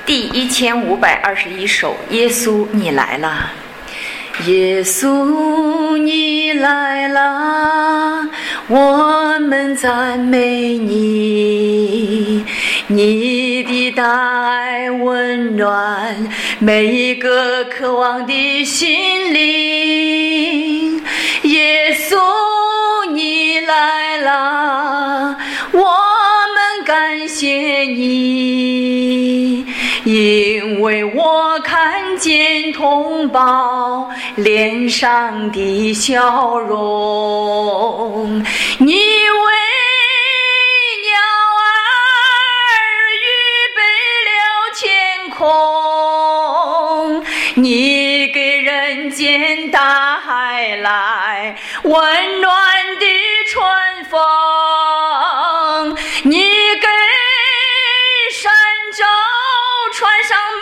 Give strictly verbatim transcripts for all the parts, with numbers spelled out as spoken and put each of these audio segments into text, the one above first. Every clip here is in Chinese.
第一千五百二十一首，耶稣你来了。耶稣你来了，我们赞美你，你的大爱温暖每一个渴望的心灵。耶稣你来了，我们感谢你，因为我看见同胞脸上的笑容，你为鸟儿预备了天空，你给人间大海来温暖的春风，你给山洲穿上美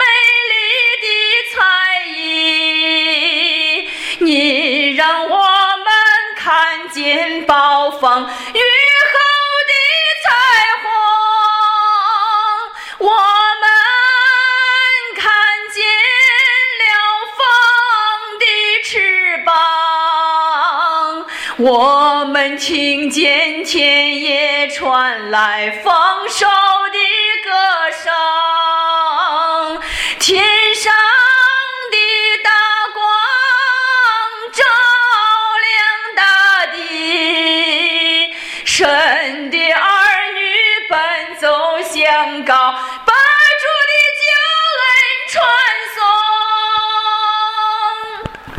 丽的彩衣，你让我们看见暴风雨后的彩虹，我们看见了风的翅膀，我们听见田野传来丰收的歌声，天上的大光照亮大地，神